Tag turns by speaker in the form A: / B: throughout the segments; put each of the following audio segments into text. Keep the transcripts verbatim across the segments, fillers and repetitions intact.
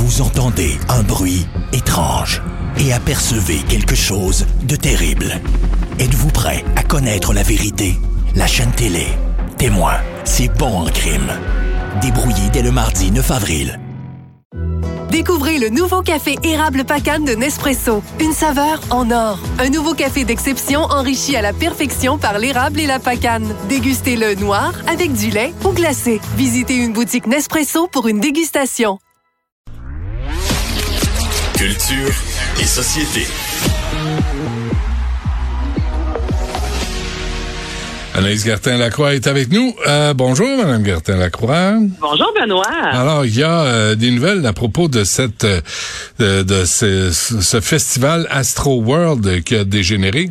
A: Vous entendez un bruit étrange et apercevez quelque chose de terrible. Êtes-vous prêt à connaître la vérité? La chaîne télé Témoin, c'est bon en crime. Débrouillé dès le mardi neuf avril.
B: Découvrez le nouveau café érable Pacane de Nespresso. Une saveur en or. Un nouveau café d'exception enrichi à la perfection par l'érable et la pacane. Dégustez-le noir, avec du lait ou glacé. Visitez une boutique Nespresso pour une dégustation.
C: Culture et société.
D: Anaïs Gertin-Lacroix est avec nous. Euh, bonjour, Madame Gertin-Lacroix.
E: Bonjour, Benoît.
D: Alors, il y a euh, des nouvelles à propos de cette euh, de, de ce, ce festival Astro World qui a dégénéré.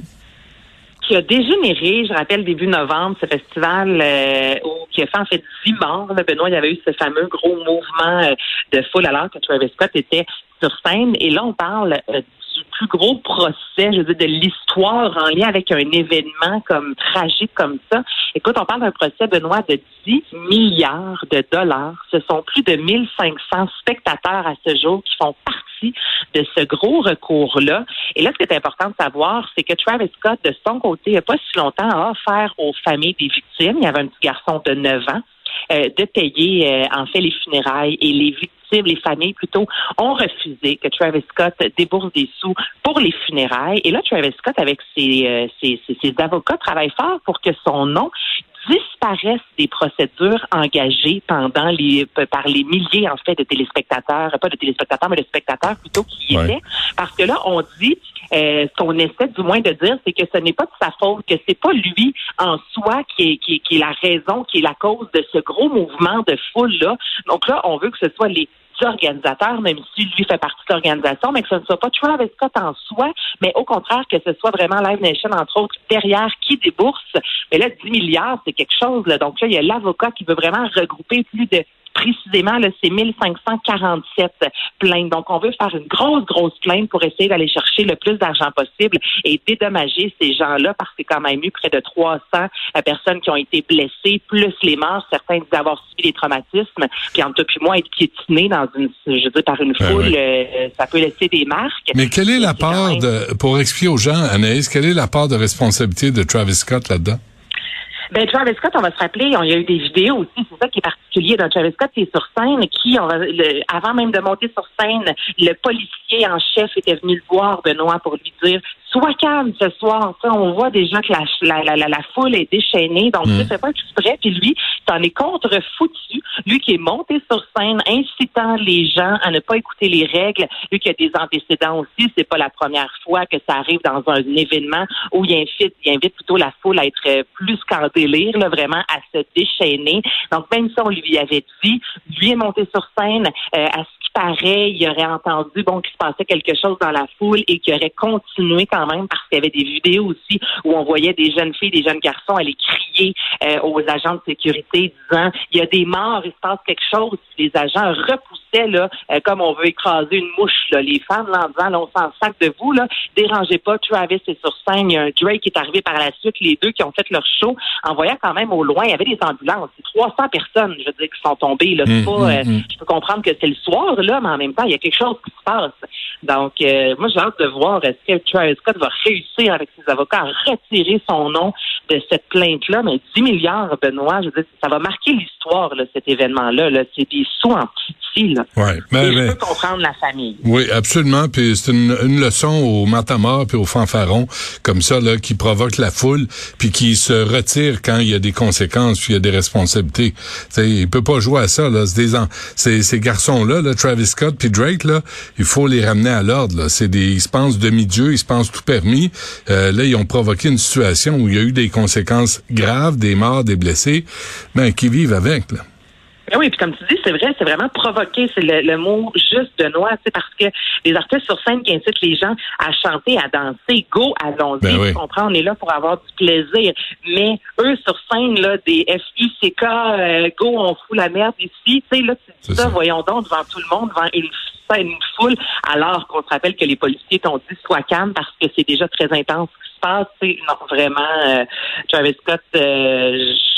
E: Qui a dégénéré, je rappelle, début novembre, ce festival euh, où, qui a fait en fait dix morts. Là, Benoît, il y avait eu ce fameux gros mouvement euh, de foule alors que Travis Scott était sur scène. Et là, on parle euh, du plus gros procès, je veux dire, de l'histoire en lien avec un événement comme tragique comme ça. Écoute, on parle d'un procès, Benoît, de dix milliards de dollars. Ce sont plus de mille cinq cents spectateurs à ce jour qui font partie de ce gros recours-là. Et là, ce qui est important de savoir, c'est que Travis Scott, de son côté, il n'y a pas si longtemps, a offert aux familles des victimes, il y avait un petit garçon de neuf ans, euh, de payer, euh, en fait, les funérailles et les victimes, les familles plutôt, ont refusé que Travis Scott débourse des sous pour les funérailles. Et là, Travis Scott, avec ses, euh, ses, ses, ses avocats, travaille fort pour que son nom disparaissent des procédures engagées pendant les par les milliers en fait de téléspectateurs, pas de téléspectateurs mais de spectateurs plutôt qui y
D: ouais.
E: étaient, parce que là on dit euh, ce qu'on essaie du moins de dire, c'est que ce n'est pas de sa faute, que c'est pas lui en soi qui est, qui est, qui est la raison, qui est la cause de ce gros mouvement de foule là. Donc là on veut que ce soit les organisateurs, même si lui fait partie de l'organisation, mais que ce ne soit pas Travis Scott en soi, mais au contraire que ce soit vraiment Live Nation, entre autres, derrière qui débourse. Mais là, dix milliards, c'est quelque chose. Là. Donc là, il y a l'avocat qui veut vraiment regrouper plus de précisément, là, c'est mille cinq cent quarante-sept plaintes. Donc, on veut faire une grosse, grosse plainte pour essayer d'aller chercher le plus d'argent possible et dédommager ces gens-là parce qu'il y a quand même eu près de trois cents personnes qui ont été blessées, plus les morts. Certains disent avoir subi des traumatismes. Puis, entre puis moi, être piétiné dans une, je veux dire, par une foule, ben oui. euh, ça peut laisser des marques.
D: Mais quelle est la part même... de, pour expliquer aux gens, Anaïs, quelle est la part de responsabilité de Travis Scott là-dedans?
E: Ben, Travis Scott, on va se rappeler, il y a eu des vidéos aussi, c'est ça qui est particulier dans Travis Scott, c'est sur scène, qui, on va, le, avant même de monter sur scène, le policier en chef était venu le voir, Benoît, pour lui dire « Sois calme ce soir ». Ça, on voit déjà que la, la, la, la, la foule est déchaînée, donc mmh. c'est pas exprès, puis lui, t'en es contre-foutu, lui qui est monté sur scène, incitant les gens à ne pas écouter les règles, lui qui a des antécédents aussi, c'est pas la première fois que ça arrive dans un événement où il invite, il invite plutôt la foule à être plus scandée. Lire, là, vraiment à se déchaîner. Donc, même si on lui avait dit, lui est monté sur scène, euh, à ce qui paraît, il aurait entendu, bon, qu'il se passait quelque chose dans la foule et qu'il aurait continué quand même parce qu'il y avait des vidéos aussi où on voyait des jeunes filles, des jeunes garçons aller crier euh, aux agents de sécurité disant, il y a des morts, il se passe quelque chose. Les agents repoussaient, là, euh, comme on veut écraser une mouche, là. Les femmes, là, en disant, là, on s'en sac de vous, là, dérangez pas, Travis est sur scène, il y a un Drake qui est arrivé par la suite, les deux qui ont fait leur show, en voyant quand même au loin, il y avait des ambulances. C'est trois cents personnes, je veux dire, qui sont tombées. Là. C'est
D: mmh,
E: pas, euh,
D: mmh.
E: Je peux comprendre que c'est le soir, là, mais en même temps, il y a quelque chose qui se passe. Donc, euh, moi, j'ai hâte de voir est-ce que Travis Scott va réussir avec ses avocats à retirer son nom de cette plainte-là. Mais dix milliards, Benoît, je veux dire, ça va marquer l'histoire, là, cet événement-là. Là. C'est des sous en petit, là.
D: Ouais, mais,
E: Et
D: mais,
E: je peux comprendre la famille.
D: Oui, absolument. Puis c'est une, une leçon aux matamors puis aux fanfarons, comme ça, là, qui provoquent la foule puis qui se retirent quand il y a des conséquences puis il y a des responsabilités. T'sais, il peut pas jouer à ça, là. C'est des, c'est, ces garçons-là, là, Travis Scott puis Drake, là, il faut les ramener à l'ordre, là. C'est des, ils se pensent demi-dieux, ils se pensent tout permis. Euh, là, ils ont provoqué une situation où il y a eu des conséquences graves, des morts, des blessés, ben, qui vivent avec, là.
E: Ben oui, puis comme tu dis, c'est vrai, c'est vraiment provoquer, c'est le, le mot juste de Benoît, c'est parce que les artistes sur scène qui incitent les gens à chanter, à danser, go, allons-y,
D: ben oui.
E: Tu comprends, on est là pour avoir du plaisir. Mais eux sur scène, là, des F U C K, euh, go, on fout la merde ici, tu sais, là, tu dis ça, ça, voyons donc, devant tout le monde, devant une une foule, alors qu'on se rappelle que les policiers t'ont dit sois calme parce que c'est déjà très intense ce qui se passe. T'sais. Non, vraiment, euh, Travis Scott, euh,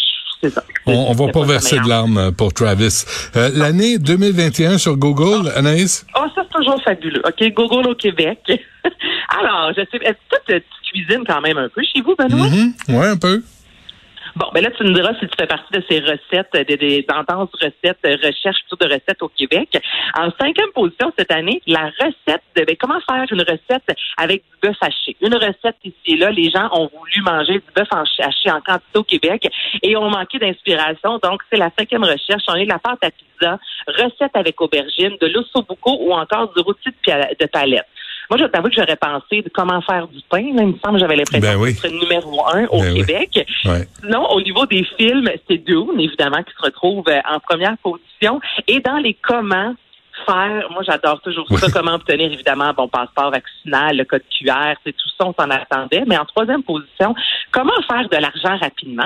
E: c'est ça.
D: On, on va
E: c'est
D: pas,
E: pas
D: verser de
E: meilleur.
D: larmes pour Travis. Euh, l'année deux mille vingt et un sur Google,
E: oh.
D: Anaïs?
E: Oh, ça, c'est toujours fabuleux. OK, Google au Québec. Alors, je sais, est-ce que tu cuisines quand même un peu chez vous, Benoît?
D: Mm-hmm. Oui, un peu.
E: Bon, ben là, tu me diras si tu fais partie de ces recettes, des, des tendances recettes, recherches plutôt de recettes au Québec. En cinquième position cette année, la recette de ben, comment faire une recette avec du bœuf haché. Une recette ici et là, les gens ont voulu manger du bœuf haché en quantité au Québec et ont manqué d'inspiration. Donc, c'est la cinquième recherche. On est de la pâte à pizza, recette avec aubergine, de l'ossobuco ou encore du rôti de, pia- de palette. Moi, je t'avoue que j'aurais pensé de comment faire du pain. Là, il me semble que j'avais l'impression
D: ben oui.
E: que ce serait numéro un au
D: ben
E: Québec.
D: Oui. Ouais.
E: Sinon, au niveau des films, c'est Dune, évidemment, qui se retrouve en première position. Et dans les comment faire, moi, j'adore toujours ça, comment obtenir, évidemment, bon passeport vaccinal, le code Q R, c'est tout ça, on s'en attendait. Mais en troisième position, comment faire de l'argent rapidement?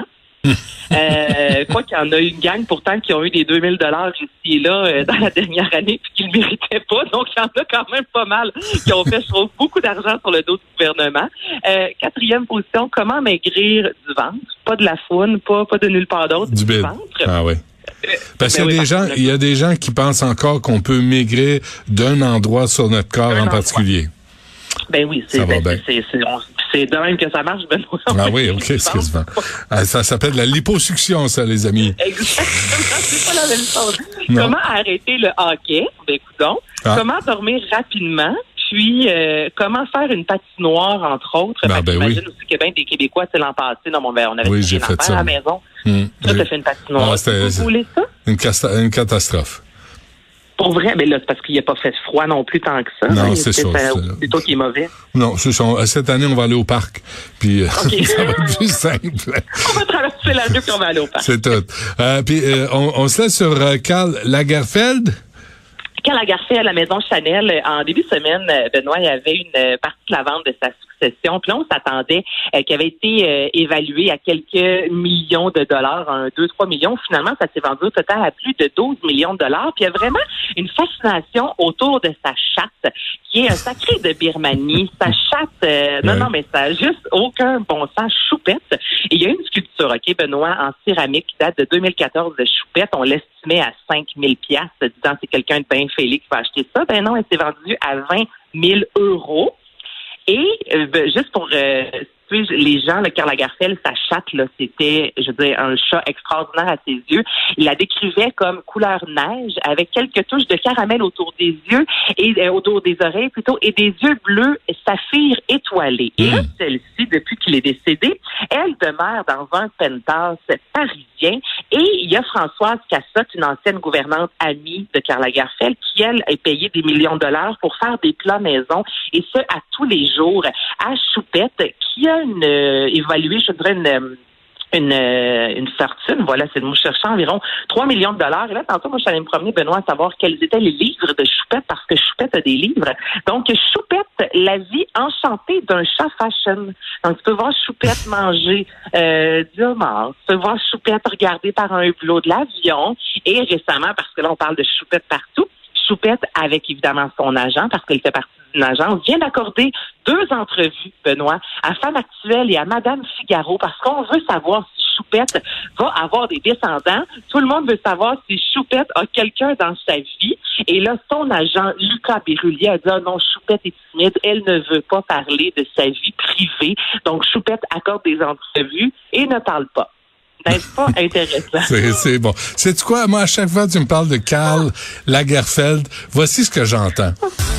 E: euh, quoi qu'il y en a une gang pourtant qui ont eu des deux mille dollars ici et là euh, dans la dernière année puis qui ne le méritaient pas. Donc, il y en a quand même pas mal qui ont fait, je trouve, beaucoup d'argent sur le dos du gouvernement. Euh, quatrième position, comment maigrir du ventre? Pas de la foune, pas, pas de nulle part d'autre,
D: du,
E: du
D: bide.
E: ventre.
D: Ah oui. Parce qu'il y a
E: oui,
D: des gens, il y a des gens qui pensent encore qu'on peut maigrir d'un endroit sur notre corps en
E: endroit.
D: particulier.
E: Ben oui, c'est, ben,
D: c'est,
E: c'est, c'est, on, c'est de même que ça marche, Benoît.
D: Ah oui, OK, excuse-moi. Ah, ça s'appelle la liposuction, ça, les amis.
E: Exactement, c'est pas la même chose.
D: Non.
E: Comment arrêter le hockey? Ben écoutons.
D: Ah. Comment
E: dormir rapidement? Puis, euh, comment faire une patinoire, entre autres?
D: Ben, ben
E: j'imagine
D: oui.
E: aussi que bien des Québécois, c'est l'an passé, non, bon, ben, on avait
D: oui,
E: fait
D: j'ai fait ça.
E: à la maison.
D: Hum,
E: Ça,
D: oui.
E: t'as fait une patinoire.
D: Ah, c'était,
E: vous voulez ça?
D: Une, casta- une catastrophe.
E: Pour vrai, mais là, c'est parce qu'il n'a pas fait froid non plus tant que ça.
D: Non,
E: hein.
D: c'est, c'est ça.
E: C'est,
D: c'est...
E: c'est toi qui est mauvais.
D: Non, c'est ça. Cette année, on va aller au parc. Puis,
E: okay.
D: ça va être plus simple.
E: On va traverser la rue puis on va aller au parc.
D: C'est tout. Euh, puis, euh, on, on se laisse sur euh, Karl Lagerfeld.
E: Karl Lagerfeld à la Maison Chanel, en début de semaine, Benoît, il y avait une partie de la vente de sa succession. Puis là, on s'attendait euh, qu'elle avait été euh, évaluée à quelques millions de dollars, un, deux, trois millions. Finalement, ça s'est vendu au total à plus de douze millions de dollars. Puis il y a vraiment une fascination autour de sa chatte, qui est un sacré de Birmanie. Sa chatte, euh, non,
D: ouais.
E: non, mais ça n'a juste aucun bon sens. Choupette. Et il y a une sculpture, OK, Benoît, en céramique qui date de deux mille quatorze de Choupette. On l'estimait à cinq mille piastres, disant c'est quelqu'un de bien fêlé qui va acheter ça. Ben non, elle s'est vendue à vingt mille euros. Et euh, juste pour euh, les gens, le Karl Lagerfeld, sa chatte, là, c'était, je veux dire, un chat extraordinaire à ses yeux. Il la décrivait comme couleur neige, avec quelques touches de caramel autour des yeux et euh, autour des oreilles plutôt, et des yeux bleus saphir étoilés. Et là, celle-ci, depuis qu'il est décédé, elle demeure dans un penthouse parisien. Et il y a Françoise Cassotte, une ancienne gouvernante amie de Karl Lagerfeld, qui, elle, a payé des millions de dollars pour faire des plats maison, et ce, à tous les jours, à Choupette, qui a une, euh, évalué, je dirais, une, une, une fortune. Voilà, c'est de nous chercher environ trois millions de dollars. Et là, tantôt, moi, je suis allée me promener, Benoît, à savoir quels étaient les livres de Choupette, parce que Choupette a des livres. Donc, Choupette, la vie enchantée d'un chat fashion. Donc, tu peux voir Choupette manger euh, du homard. Tu peux voir Choupette regarder par un hublot de l'avion. Et récemment, parce que là, on parle de Choupette partout, Choupette, avec évidemment son agent, parce qu'elle fait partie d'une agence, vient d'accorder deux entrevues, Benoît, à Femme Actuelle et à Madame Figaro, parce qu'on veut savoir si Choupette va avoir des descendants. Tout le monde veut savoir si Choupette a quelqu'un dans sa vie. Et là, son agent, Lucas Berrulier, a dit ah non, Choupette est timide, elle ne veut pas parler de sa vie privée. Donc, Choupette accorde des entrevues et ne parle pas. N'est-ce pas intéressant?
D: c'est, c'est bon. Sais-tu quoi? Moi, à chaque fois que tu me parles de Karl Lagerfeld, voici ce que j'entends.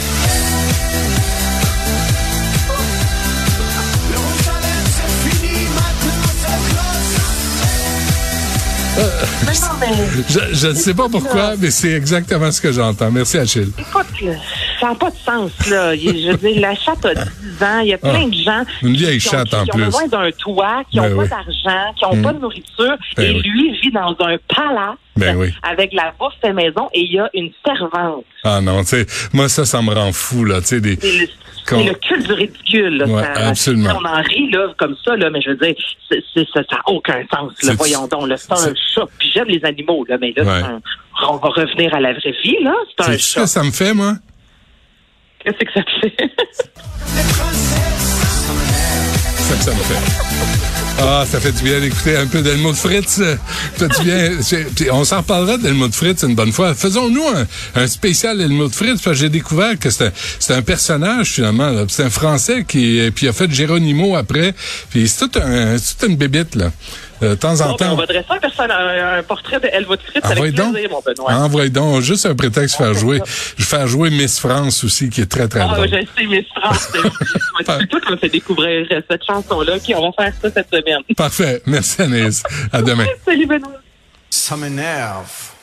E: Mais non, mais...
D: Je ne sais pas pourquoi, mais c'est exactement ce que j'entends. Merci, Achille.
E: Écoute, ça n'a pas de sens, là. Je veux dire, la chatte a dix ans. Il y a plein ah, de gens
D: une vieille
E: qui,
D: chatte
E: ont,
D: en
E: qui
D: plus.
E: ont besoin d'un toit, qui n'ont
D: ben
E: pas
D: oui.
E: d'argent, qui n'ont
D: mmh.
E: pas de nourriture.
D: Ben
E: et
D: oui.
E: lui vit dans un palace
D: ben oui.
E: avec la bouffe fait maison et il y a une servante.
D: Ah non, tu sais, moi, ça, ça me rend fou, là. Tu sais, des...
E: C'est le, c'est le culte du ridicule. Là,
D: ouais,
E: ça,
D: absolument.
E: On en rit là, comme ça, là, mais je veux dire, c'est, c'est, ça n'a aucun sens. Là, voyons donc, là, c'est, c'est un chat. Puis j'aime les animaux, là, mais là, ouais. c'est un, on va revenir à la vraie vie. Là, c'est, c'est un chat.
D: Ce que ça me fait, moi?
E: Qu'est-ce que ça te fait?
D: ça que ça me fait. Ah, ça fait du bien d'écouter un peu d'Helmut Fritz. Ça fait du bien. On s'en reparlera d'Helmut Fritz une bonne fois. Faisons-nous un, un spécial Helmut Fritz, parce que j'ai découvert que c'est un, c'est un personnage, finalement. Là. C'est un Français qui puis il a fait Geronimo après. Puis c'est tout un, c'est toute une bébite, là. Euh, de temps en
E: bon,
D: temps.
E: Ben on va dresser un, personne, un, un portrait de Helmut Fritz avec plaisir,
D: donc,
E: mon Benoît.
D: Envoie donc. Juste un prétexte faire jouer. Je vais faire jouer Miss France aussi, qui est très, très
E: ah,
D: drôle.
E: Ah, je sais, Miss France. C'est toi qui m'as fait découvrir cette chanson-là. OK, on va faire ça cette semaine.
D: Parfait. Merci, Anaïs. À demain.
E: Salut, Benoît.
F: Ça m'énerve.